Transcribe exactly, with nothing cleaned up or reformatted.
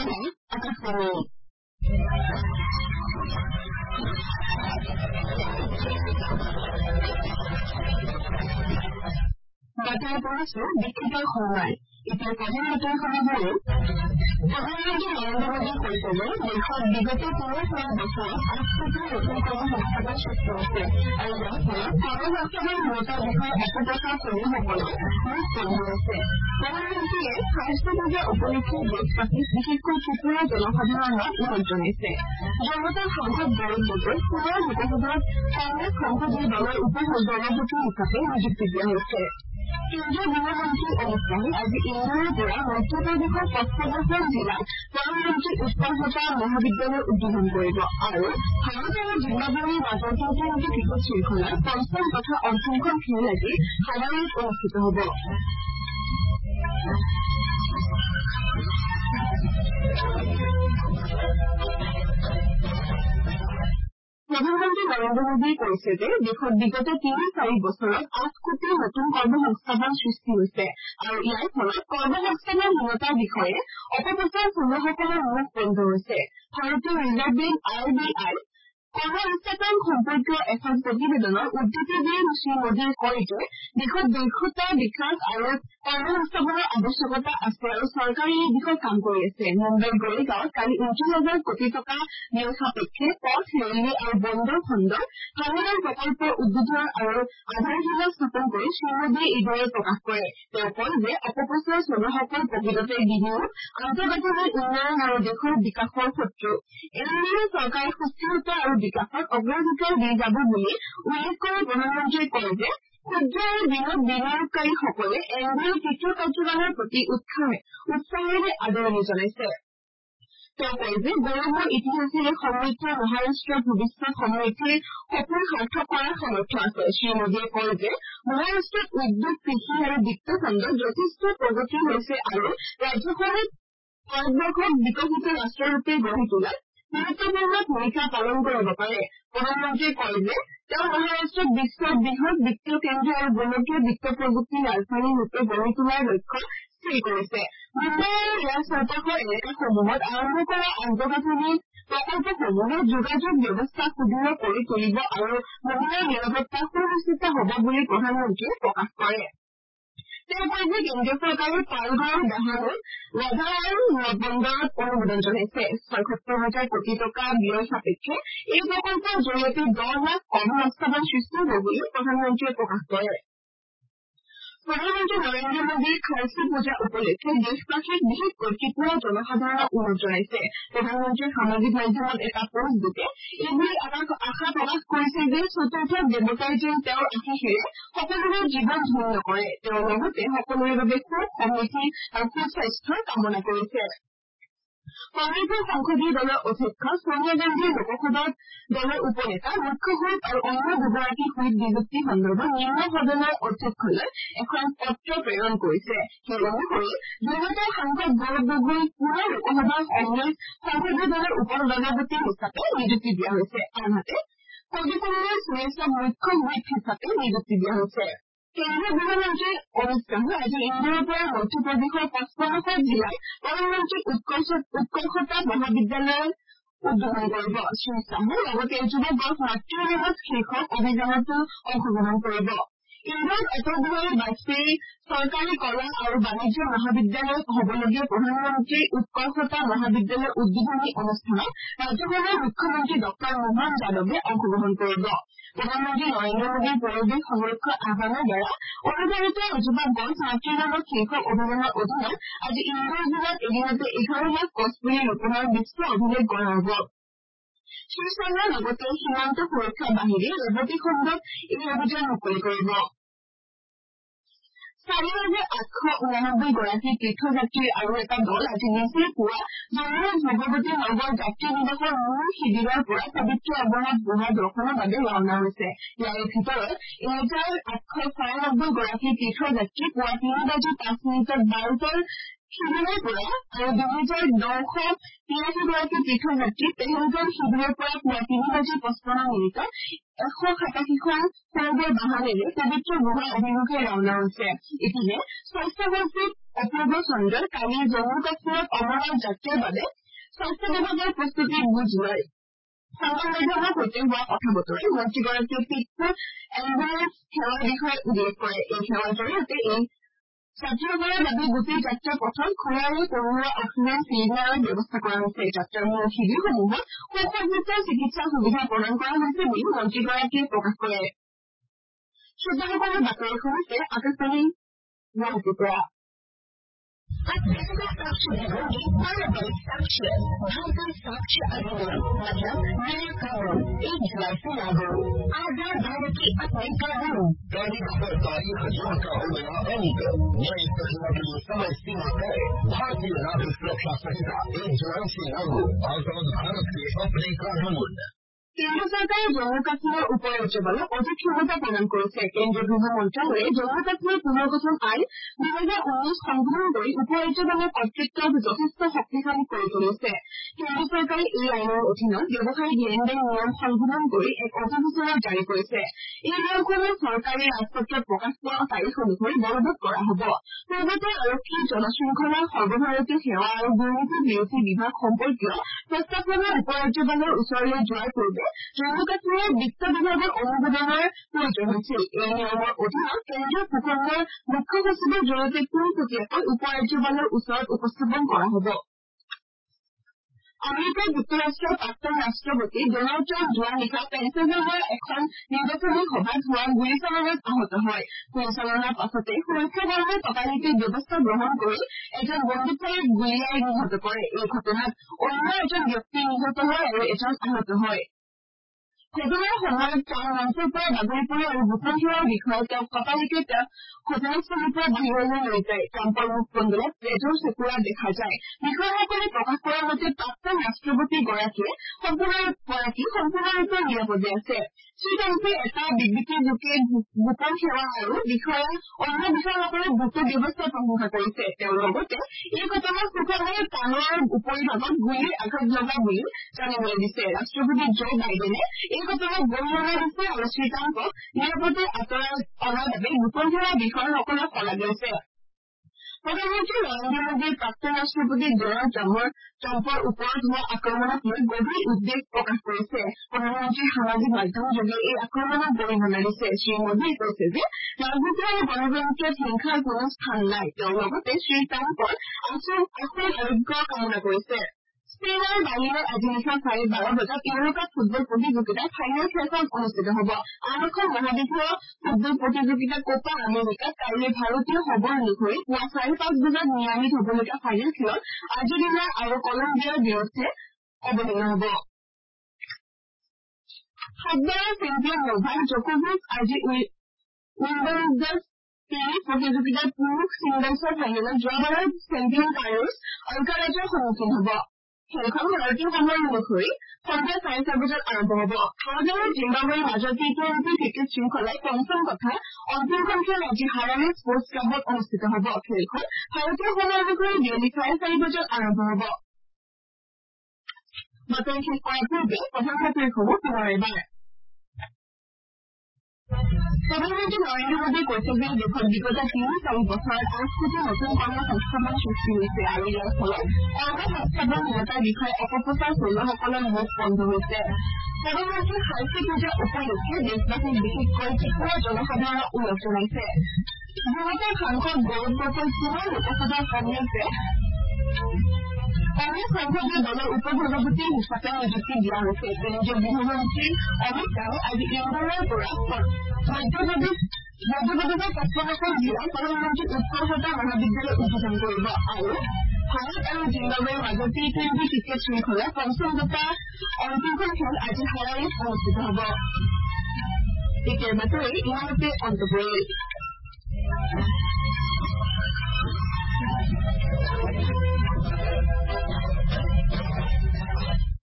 আকাশবাণী বাতৰি পঢ়িছো দীক্ষিত শৰ্মাই। এতিয়া প্ৰধান বাতৰিসমূহলৈ প্ৰধানমন্ত্ৰী নৰেন্দ্ৰ মোদীয়ে কৈছে যে দেশত বিগত তিনি চাৰি বছৰত আঠ কোটি নতুন কৰ্মসংস্থাপন সৃষ্টি হৈছে আৰু ইয়াৰ ফলত কৰ্মসংস্থাপন মূলতাৰ বিষয়ে অপপ্ৰচাৰ কৰ্মীসকলৰ মুখ বন্ধ হৈছে। প্ৰধানমন্ত্ৰীয়ে সৰস্বতী পূজা উপলক্ষে দেশবাসীক বিশেষকৈ ত্ৰিপুৰাৰ জনসাধাৰণক ওলগ জনাইছে। যোৰহাটৰ সাংসদ গৌৰৱ গগৈক পুনৰ লোকসভাত কংগ্ৰেছ সংসদীয় দলৰ উপ সভাপতি হিচাপে নিযুক্তি দিয়া হৈছে। কেন্দ্ৰীয় গৃহমন্ত্ৰী অমিত শ্বাহে আজি ইন্দোৰৰ পৰা মধ্যপ্ৰদেশৰ পশ্চিমবংগ জিলাত প্ৰধানমন্ত্ৰী উৎকৰ্ষতা মহাবিদ্যালয় উদ্বোধন কৰিব আৰু ভাৰত আৰু জিম্বাবৱেৰ মাজৰ টি-টুৱেণ্টি ক্ৰিকেট শৃংখলাৰ পঞ্চম তথা অন্তিমখন খেল আজি হাৰাৰেত অনুষ্ঠিত হ'ব। প্ৰধানমন্ত্ৰী নৰেন্দ্ৰ মোদীয়ে কৈছে যে দেশত বিগত তিনি চাৰি বছৰত আঠ কোটি নতুন কৰ্মসংস্থাপন সৃষ্টি হৈছে আৰু ইয়াৰ ফলত কৰ্মসংস্থাপনহীনতাৰ বিষয়ে অপপ্ৰচাৰ চলোৱাসকলৰ মুখ বন্ধ হৈছে। ভাৰতীয় reserve bank R B I কৰ্মসংস্থাপন সম্পৰ্কীয় এখন প্ৰতিবেদনৰ উদ্ধৃতি দি শ্ৰীমোদীয়ে কয় যে দেশত দক্ষতা বিকাশ আৰু কৰ্মসংস্থাপনৰ আৱশ্যকতা আছে আৰু চৰকাৰে এই দিশত কাম কৰি আছে। মুম্বাইৰ গড়গাঁৱত কালি ঊনত্ৰিশ হাজাৰ কোটি টকা ব্যয় সাপেক্ষে পথ ৰেলৱে আৰু বন্দৰ খণ্ডৰ ভালেমান প্ৰকল্পৰ উদ্বোধন আৰু আধাৰশিলা স্থাপন কৰি শ্ৰীমোদীয়ে এইদৰে প্ৰকাশ কৰে। তেওঁ কয় যে অপপ্ৰচাৰ চলোৱাসকল প্ৰকৃততে বিনিয়োগ আন্তঃগাঁথনিৰ উন্নয়ন আৰু দেশৰ বিকাশৰ শত্ৰু। এনেদৰে চৰকাৰে সুস্থিৰতা আৰু বিকাশত অগ্ৰাধিকাৰ দি যাব বুলি উল্লেখ কৰি প্ৰধানমন্ত্ৰীয়ে কয় যে ক্ষুদ্ৰ আৰু বৃহৎ বিনিয়োগকাৰীসকলে এন ডি এৰ তৃতীয় কাৰ্যকালৰ প্ৰতি উৎসাহেৰে আদৰণি জনাইছে। তেওঁ কয় যে গৌৰৱৰ ইতিহাসেৰে সমৃদ্ধ মহাৰাষ্ট্ৰৰ ভৱিষ্যৎ সমৃদ্ধিৰ সপোন সাৰ্থক কৰাৰ সামৰ্থ্য আছে। শ্ৰীমোদীয়ে কয় যে মহাৰাষ্ট্ৰত উদ্যোগ কৃষি আৰু বিত্ত খণ্ডত যথেষ্ট প্ৰগতি হৈছে আৰু ৰাজ্যখনে ভাৰতবৰ্ষক বিকশিত ৰাষ্ট্ৰৰূপে গঢ়ি তোলাত গুৰুত্বপূৰ্ণ ভূমিকা পালন কৰিব পাৰে। প্ৰধানমন্ত্ৰীয়ে কয় যে তেওঁ মহাৰাষ্ট্ৰক বিশ্বৰ বৃহৎ বিত্তীয় কেন্দ্ৰ আৰু গোলকীয় বিত্ত প্ৰযুক্তিৰ ৰাজধানী ৰূপে গঢ়ি তোলাৰ লক্ষ্য স্থিৰ কৰিছে। মুম্বাই আৰু ইয়াৰ চৌপাশৰ এলেকাসমূহত আৰম্ভ কৰা আন্তঃগাঁথনি প্ৰকল্পসমূহে যোগাযোগ ব্যৱস্থা সুদৃঢ় কৰি তুলিব আৰু মহিলাৰ নিৰাপত্তা সুনিশ্চিত হ'ব বুলি প্ৰধানমন্ত্ৰীয়ে প্ৰকাশ কৰে। তেওঁ কয় যে কেন্দ্ৰীয় চৰকাৰে পালঘৰ দাহানুত ৰাধাৰাম বন্দৰত অনুমোদন জনাইছে। ছয়সত্তৰ হাজাৰ কোটি টকা ব্যয় সাপেক্ষে এই প্ৰকল্পৰ জৰিয়তে দহ লাখ কৰ্মসংস্থাপন সৃষ্টি হ'ব বুলি প্ৰধানমন্ত্ৰীয়ে প্ৰকাশ কৰে। প্ৰধানমন্ত্ৰী নৰেন্দ্ৰ মোদীয়ে সৰস্বতী পূজা উপলক্ষে দেশবাসীক বিশেষকৈ ত্ৰিপুৰাৰ জনসাধাৰণক ওলগ জনাইছে। প্ৰধানমন্ত্ৰীয়ে সামাজিক মাধ্যমত এটা পোষ্টযোগে এইবুলি আশা প্ৰকাশ কৰিছে যে চতুৰ্থ দেৱতাই যেন তেওঁৰ আশীষেৰে সকলোৰে জীৱন ধন্য কৰে। তেওঁ লগতে সকলোৰে বাবে সুখ সমৃদ্ধি আৰু সুস্বাস্থ্যৰ কামনা কৰিছে। কংগ্ৰেছৰ সংসদীয় দলৰ অধ্যক্ষ ছোনিয়া গান্ধীয়ে লোকসভাত দলৰ উপনেতা মুখ্য হুইপ আৰু অন্য দুগৰাকী হুইপ নিযুক্তি সন্দৰ্ভত নিম্ন সদনৰ অধ্যক্ষলৈ এখন পত্ৰ প্ৰেৰণ কৰিছে। সেই অনুসৰি যোৰহাটৰ সাংসদ গৌৰৱ গগৈক পুনৰ লোকসভাৰ কংগ্ৰেছ সংসদীয় দলৰ উপ সভাপতি হিচাপে নিযুক্তি দিয়া হৈছে। আনহাতে প্ৰদীপকুমাৰ সুৰেশক মুখ্য হুইপ হিচাপে নিযুক্তি দিয়া হৈছে। কেন্দ্ৰীয় গৃহমন্ত্ৰী অমিত শ্বাহে আজি ইন্দোৰৰ পৰা মধ্যপ্ৰদেশৰ পশ্চিমবংগ জিলাত প্ৰধানমন্ত্ৰী উৎকৰ্ষতা মহাবিদ্যালয় উদ্বোধন কৰিব। শ্ৰীশ্বাহে লগতে যুৱগক মাতৃনিবাস শীৰ্ষক অভিযানতো অংশগ্ৰহণ কৰিব। ইন্দোৰত অটল বিহাৰী বাজপেয়ী চৰকাৰী কলা আৰু বাণিজ্য মহাবিদ্যালয়ত হ'বলগীয়া প্ৰধানমন্ত্ৰী উৎকৰ্ষতা মহাবিদ্যালয়ৰ উদ্বোধনী অনুষ্ঠানত ৰাজ্যখনৰ মুখ্যমন্ত্ৰী ডক্টৰ মোহন যাদৱে অংশগ্ৰহণ কৰিব। প্ৰধানমন্ত্ৰী নৰেন্দ্ৰ মোদীৰ পৰিৱেশ সংৰক্ষণ আহ্বানৰ দ্বাৰা অনুপ্ৰাণিত এজোপা গছ মাতৃনিবাস শীৰ্ষক অভিযানৰ অধীনত আজি ইন্দোৰ জিলাত এদিনতে এঘাৰ লাখ গছপুলি ৰোপণৰ বিশ্ব অভিলেখ গঢ়া হ'ব। শ্ৰীশ্বাহে লগতে সীমান্ত সুৰক্ষা বাহিনীৰ ৰেৱতী খণ্ডত এই অভিযান মুকলি কৰিব। চাৰি হাজাৰ আঠশ ঊনানব্বৈ গৰাকী তীৰ্থযাত্ৰীৰ আৰু এটা দল আজি নিচেই পুৱা জম্মুৰ ভগৱতী নগৰ যাত্ৰী নিবাসৰ মূল শিবিৰৰ পৰা পবিত্ৰ অমৰনাথ গুহা দৰ্শনৰ বাবে ৰাওনা হৈছে। ইয়াৰে ভিতৰত এহেজাৰ আঠশ ছয়ানব্বৈ গৰাকী তীৰ্থযাত্ৰী পুৱা তিনি বাজি পাঁচ মিনিটত বাৰটৰ শিবিৰৰ পৰা আৰু দুহেজাৰ দহশ তিৰাশীগৰাকী তীৰ্থযাত্ৰী পেহেলগাম শিবিৰৰ পৰা পুৱা তিনি বাজি পঁচপন্ন মিনিটত এশ সাতাশীখন সৰুবৰ বাহনেৰে পবিত্ৰ গুহা অভিমুখে ৰাওনা হৈছে। ইপিনে স্বাস্থ্যমন্ত্ৰী অপূৰ্ব চন্দ্ৰই কালি জম্মু কাশ্মীৰত অমৰনাথ যাত্ৰাৰ বাবে স্বাস্থ্য বিভাগৰ প্ৰস্তুতিৰ বুজ লয়। সংবাদ মাধ্যমৰ সৈতে হোৱা কথা বতৰাত মন্ত্ৰীগৰাকীয়ে পিটফুল এম্বুলেন্স সেৱাৰ বিষয়ে উল্লেখ কৰে। এই সেৱাৰ জৰিয়তে এই যাত্ৰীসকলৰ বাবে গোটেই যাত্ৰা পথত খোৱাৰে কৰুৱা অক্সিজেন চিলিণ্ডাৰৰ ব্যৱস্থা কৰা হৈছে। যাত্ৰাৰ মূল শিবিৰসমূহত সুসজ্জিত চিকিৎসা সুবিধা প্ৰদান কৰা হৈছে বুলি মন্ত্ৰীগৰাকীয়ে প্ৰকাশ কৰে। শ্ৰোতাসকলৰ বাতৰি শুনিছে আকাশবাণী গুৱাহাটীৰ পৰা। Physical structure होगी पारंपरिक structure भाषा structure अधिनियम मतलब नया कानून एक जुलाई से लागू। आजाद भारत की अपने कानून तारीख पर तारीख जून का हो गया अंक नई प्रक्रिया के लिए समय सीमा तय। भारतीय नागरिक सुरक्षा संहिता एक जुलाई से लागू। आजाद भारत के अपने कानून। কেন্দ্ৰ চৰকাৰে জম্মু কাশ্মীৰৰ উপ ৰাজ্যপালক অধিক ক্ষমতা প্ৰদান কৰিছে। কেন্দ্ৰীয় গৃহ মন্ত্ৰালয়ে জম্মু কাশ্মীৰ পুনৰ্গঠন আইন দুহেজাৰ ঊনৈশ সংশোধন কৰি উপ ৰাজ্যপালৰ কৰ্তৃত্ব যথেষ্ট শক্তিশালী কৰি তুলিছে। কেন্দ্ৰ চৰকাৰে এই আইনৰ অধীনত ব্যৱসায়িক লেনদেন নিয়ম সংশোধন কৰি এক অধিসূচনা জাৰি কৰিছে। এই নিয়মসমূহ চৰকাৰী ৰাজপত্ৰত প্ৰকাশ পোৱা তাৰিখ অনুসৰি বলবৎ কৰা হ'ব। পূৰ্বতে আৰক্ষী জনশৃংখলা সৰ্বভাৰতীয় সেৱা আৰু দুৰ্নীতি বিৰোধী বিভাগ সম্পৰ্কীয় প্ৰস্তাৱসমূহ উপ ৰাজ্যপালৰ ওচৰলৈ যোৱাৰ পূৰ্বে জম্মু কাশ্মীৰৰ বিত্ত বিভাগৰ অনুমোদনৰ প্ৰয়োজন হৈছিল। এই নিয়মৰ অধীনত কেন্দ্ৰীয় সুখণ্ডৰ মুখ্য সচিবৰ জৰিয়তে পোনপটীয়াকৈ উপ ৰাজ্যপালৰ ওচৰত উপস্থাপন কৰা হ'ব। আমেৰিকা যুক্তৰাষ্ট্ৰৰ প্ৰাক্তন ৰাষ্ট্ৰপতি ডনাল্ড ট্ৰাম্প যোৱা নিশা পেনচিলভেনিয়াৰ এখন নিৰ্বাচনী সভাত হোৱা গুলীচালনাত আহত হয়। গুলীচালনাৰ পাছতে সুৰক্ষা বাহিনীয়ে ততালিকে ব্যৱস্থা গ্ৰহণ কৰি এজন বন্দুকধাৰীক গুলীয়াই নিহত কৰে। এই ঘটনাত অন্য এজন ব্যক্তি নিহত হয় আৰু এজন আহত হয়। ঘটনাৰ সময়ত ট্ৰাম্প মঞ্চৰ পৰা বাগৰি পৰে আৰু গোপন সেৱাৰ বিষয়ে তেওঁক ততালিকে তেওঁক ঘটনাস্থলীৰ পৰা বাহিৰলৈ লৈ যায়। ট্ৰাম্পৰ মুখমণ্ডলত তেজৰ চেকুৰা দেখা যায়। বিষয়াসকলে প্ৰকাশ কৰা মতে প্ৰাক্তন ৰাষ্ট্ৰপতিগৰাকী সম্পূৰ্ণগৰাকী সম্পূৰ্ণৰূপে নিৰাপদে আছে। শ্ৰীট্ৰাম্পে এটা বিবৃতিযোগে গোপন সেৱা আৰু বিষয়া অন্য বিষয়াসকলক দ্ৰুত ব্যৱস্থাৰ প্ৰশংসা কৰিছে। তেওঁ লগতে এই ঘটনাত সুখময় কাণৰ উপৰিভাগত গুলীৰ আঘাত লগা বুলি জানিবলৈ দিছে। ৰাষ্ট্ৰপতি জো বাইডেনে এই ঘটনাত গৰিহণা দিছে আৰু শ্ৰীট্ৰাম্পক নিৰাপদে আঁতৰাই অনাৰ বাবে গোপন সেৱা বিষয়াসকলক শলাগ লৈছে। প্ৰধানমন্ত্ৰী নৰেন্দ্ৰ মোদীয়ে প্ৰাক্তন ৰাষ্ট্ৰপতি ডনাল্ড ট্ৰাম্পৰ ওপৰত হোৱা আক্ৰমণক লৈ গভীৰ উদ্বেগ প্ৰকাশ কৰিছে। প্ৰধানমন্ত্ৰীয়ে সামাজিক মাধ্যমযোগে এই আক্ৰমণক গৰিহণা দিছে। শ্ৰীমোদীয়ে কৈছে যে ৰাজনীতি আৰু গণতন্ত্ৰত হিংসাৰ কোনো স্থান নাই। তেওঁ লগতে শ্ৰীট্ৰাম্পৰ আশু আৰোগ্য কামনা কৰিছে। স্পেইনৰ বাৰ্লিনত আজি নিশা চাৰে বাৰ বজাত ইউৰোকাপ ফুটবল প্ৰতিযোগিতাৰ ফাইনেল খেলখন অনুষ্ঠিত হ'ব। আন এখন মহাদেশীয় ফুটবল প্ৰতিযোগিতা কোপা আমেৰিকাত কাইলৈ ভাৰতীয় সময় অনুসৰি পুৱা চাৰে পাঁচ বজাত মিয়ামিত হ'বলগীয়া ফাইনেল খেলত আৰ্জেণ্টিনা আৰু কলম্বিয়াৰ বিৰুদ্ধে অৱতীৰ্ণ হ'ব। সাতবাৰৰ চেম্পিয়ন নভাক জকোভিচ আজি উইম্বলডন টেনিছ প্ৰতিযোগিতাৰ পুৰুষ ছিংগলছৰ ফাইনেলত যোৱাবাৰৰ চেম্পিয়ন কাৰ্লোছ অলকাৰাজৰ সন্মুখীন হ'ব। খেলখন ভাৰতীয় সময় অনুসৰি সন্ধিয়া চাৰে ছয় বজাত আৰম্ভ হ'ব। ভাৰত আৰু জিম্বাবৱেৰ মাজৰ টি টুৱেণ্টি ক্ৰিকেট শৃংখলাৰ পঞ্চম তথা অন্তিমখন খেল আজি হাৰাৰে স্পৰ্টছ ক্লাবত অনুষ্ঠিত হ'ব। খেলখন ভাৰতীয় সময় অনুসৰি বিয়লি চাৰে চাৰি বজাত আৰম্ভ হ'ব। বাতৰি শেষ কৰাৰ পূৰ্বে প্ৰধান বাতৰিসমূহ পুনৰ এবাৰ। প্ৰধানমন্ত্ৰী নৰেন্দ্ৰ মোদীয়ে কৈছে যে দেশত বিগত তিনি চাৰি বছৰত আঠ কোটি নতুন কৰ্মসংস্থাপন সৃষ্টি হৈছে আৰু ইয়াৰ ফলত কৰ্মসংস্থাপনহীনতাৰ বিষয়ে অপপ্ৰচাৰ চলোৱাসকলৰ মুখ বন্ধ হৈছে। প্ৰধানমন্ত্ৰীয়ে শান্তি পূজা উপলক্ষে দেশবাসীক বিশেষকৈ ত্ৰিপুৰা জনসাধাৰণক ওলগ জনাইছে। যোৰহাটৰ সাংসদ গৌৰৱ গগৈক পুনৰ লোকসভাৰ কংগ্ৰেছে কংগ্ৰেছ সংসদীয় দলৰ উপ সভাপতি হিচাপে নিযুক্তি দিয়া হৈছে। কেন্দ্ৰীয় গৃহমন্ত্ৰী অমিত শ্বাহে আজি ইন্দোৰৰ পৰা মধ্যপ্ৰদেশৰ পঁচপন্নখন জিলাৰ প্ৰধানমন্ত্ৰী উৎকৰ্ষতা মহাবিদ্যালয় উদ্বোধন কৰিব আৰু ভাৰত আৰু জিম্বাবৱেৰ মাজত টি টুৱেণ্টি ক্ৰিকেট শৃংখলাৰ পঞ্চম তথা অন্তিমখন খেল আজি হাৰাৰেত অনুষ্ঠিত হ'ব। এতিয়াৰ বাতৰি ইমানতে অন্ত পৰিল।